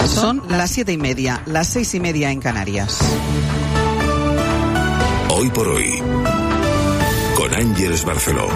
Son las 7:30, las 6:30 en Canarias. Hoy por hoy, con Ángeles Barceló.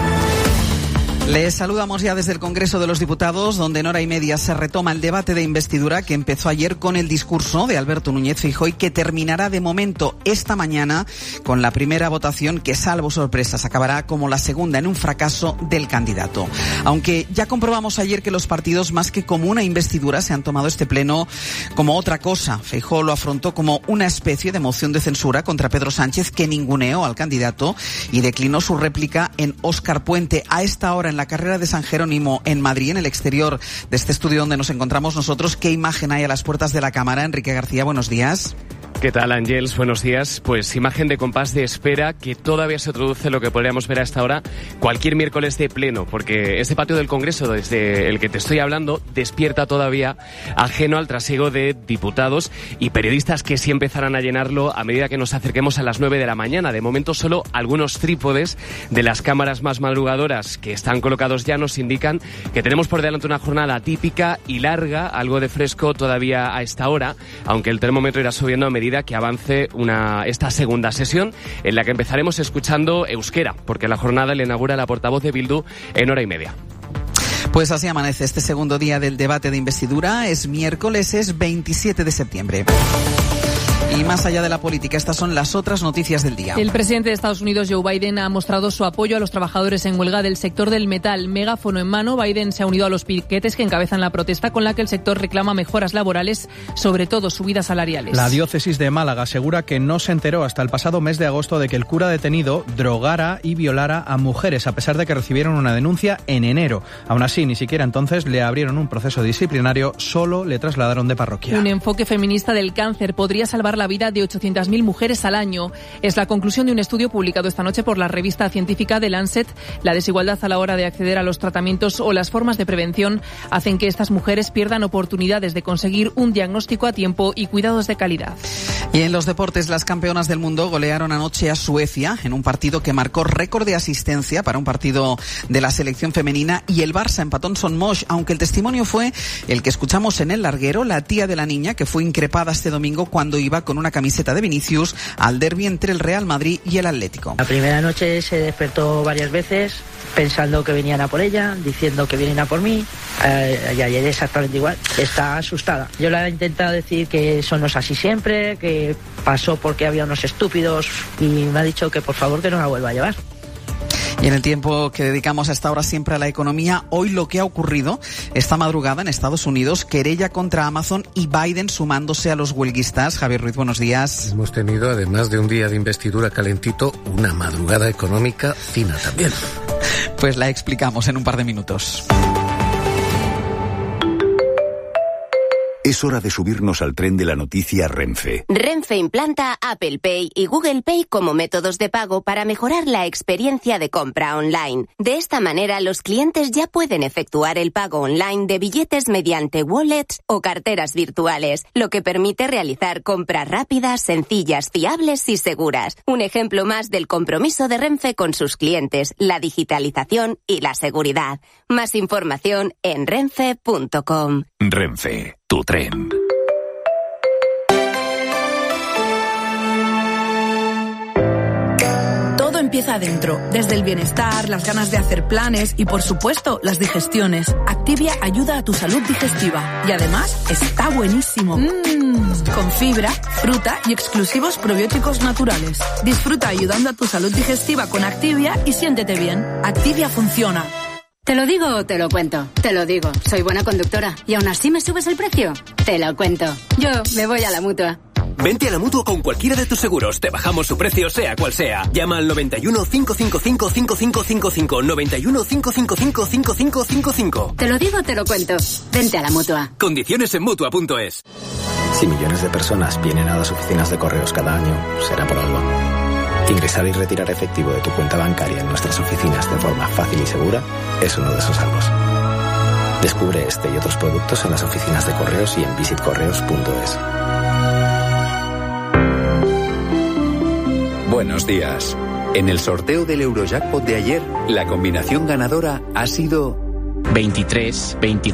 Les saludamos ya desde el Congreso de los Diputados, donde en hora y media se retoma el debate de investidura que empezó ayer con el discurso de Alberto Núñez Feijóo y que terminará de momento esta mañana con la primera votación que, salvo sorpresas, acabará como la segunda en un fracaso del candidato. Aunque ya comprobamos ayer que los partidos, más que como una investidura, se han tomado este pleno como otra cosa. Feijóo lo afrontó como una especie de moción de censura contra Pedro Sánchez, que ninguneó al candidato y declinó su réplica en Óscar Puente. A esta hora, en la carrera de San Jerónimo en Madrid, en el exterior de este estudio donde nos encontramos nosotros, ¿qué imagen hay a las puertas de la Cámara? Enrique García, buenos días. ¿Qué tal, Ángels? Buenos días. Pues imagen de compás de espera que todavía se produce lo que podríamos ver a esta hora cualquier miércoles de pleno, porque este patio del Congreso desde el que te estoy hablando despierta todavía, ajeno al trasiego de diputados y periodistas que sí empezarán a llenarlo a medida que nos acerquemos a las 9 de la mañana. De momento solo algunos trípodes de las cámaras más madrugadoras que están colocados ya nos indican que tenemos por delante una jornada típica y larga, algo de fresco todavía a esta hora, aunque el termómetro irá subiendo a medida que avance esta segunda sesión, en la que empezaremos escuchando euskera, porque la jornada le inaugura la portavoz de Bildu en hora y media. Pues así amanece este segundo día del debate de investidura. Es miércoles, es 27 de septiembre. Y más allá de la política, estas son las otras noticias del día. El presidente de Estados Unidos, Joe Biden, ha mostrado su apoyo a los trabajadores en huelga del sector del metal. Megáfono en mano, Biden se ha unido a los piquetes que encabezan la protesta con la que el sector reclama mejoras laborales, sobre todo subidas salariales. La diócesis de Málaga asegura que no se enteró hasta el pasado mes de agosto de que el cura detenido drogara y violara a mujeres, a pesar de que recibieron una denuncia en enero. Aún así, ni siquiera entonces le abrieron un proceso disciplinario, solo le trasladaron de parroquia. Un enfoque feminista del cáncer podría salvar la vida de 800.000 mujeres al año. Es la conclusión de un estudio publicado esta noche por la revista científica The Lancet. La desigualdad a la hora de acceder a los tratamientos o las formas de prevención hacen que estas mujeres pierdan oportunidades de conseguir un diagnóstico a tiempo y cuidados de calidad. Y en los deportes, las campeonas del mundo golearon anoche a Suecia en un partido que marcó récord de asistencia para un partido de la selección femenina, y el Barça empató en Son Moix, aunque el testimonio fue el que escuchamos en el larguero, la tía de la niña que fue increpada este domingo cuando iba con una camiseta de Vinicius al derbi entre el Real Madrid y el Atlético. La primera noche se despertó varias veces pensando que venían a por ella, diciendo que vienen a por mí, y ayer exactamente igual. Está asustada. Yo le he intentado decir que eso no es así siempre, que pasó porque había unos estúpidos, y me ha dicho que por favor que no la vuelva a llevar. Y en el tiempo que dedicamos a esta hora siempre a la economía, hoy lo que ha ocurrido esta madrugada en Estados Unidos, querella contra Amazon y Biden sumándose a los huelguistas. Javier Ruiz, buenos días. Hemos tenido, además de un día de investidura calentito, una madrugada económica fina también. Pues la explicamos en un par de minutos. Es hora de subirnos al tren de la noticia Renfe. Renfe implanta Apple Pay y Google Pay como métodos de pago para mejorar la experiencia de compra online. De esta manera, los clientes ya pueden efectuar el pago online de billetes mediante wallets o carteras virtuales, lo que permite realizar compras rápidas, sencillas, fiables y seguras. Un ejemplo más del compromiso de Renfe con sus clientes, la digitalización y la seguridad. Más información en renfe.com. Renfe, tu tren. Todo empieza adentro, desde el bienestar, las ganas de hacer planes y, por supuesto, las digestiones. Activia ayuda a tu salud digestiva y además está buenísimo. Con fibra, fruta y exclusivos probióticos naturales. Disfruta ayudando a tu salud digestiva con Activia y siéntete bien. Activia funciona. ¿Te lo digo o te lo cuento? Te lo digo, soy buena conductora. ¿Y aún así me subes el precio? Te lo cuento. Yo me voy a la Mutua. Vente a la Mutua con cualquiera de tus seguros. Te bajamos su precio, sea cual sea. Llama al 91 555 5555. 91 555 5555. Te lo digo, te lo cuento. Vente a la Mutua. Condiciones en Mutua.es. Si millones de personas vienen a las oficinas de correos cada año, será por algo. Ingresar y retirar efectivo de tu cuenta bancaria en nuestras oficinas de forma fácil y segura es uno de esos algo. Descubre este y otros productos en las oficinas de correos y en visitcorreos.es. Buenos días. En el sorteo del Eurojackpot de ayer, la combinación ganadora ha sido 23, 22.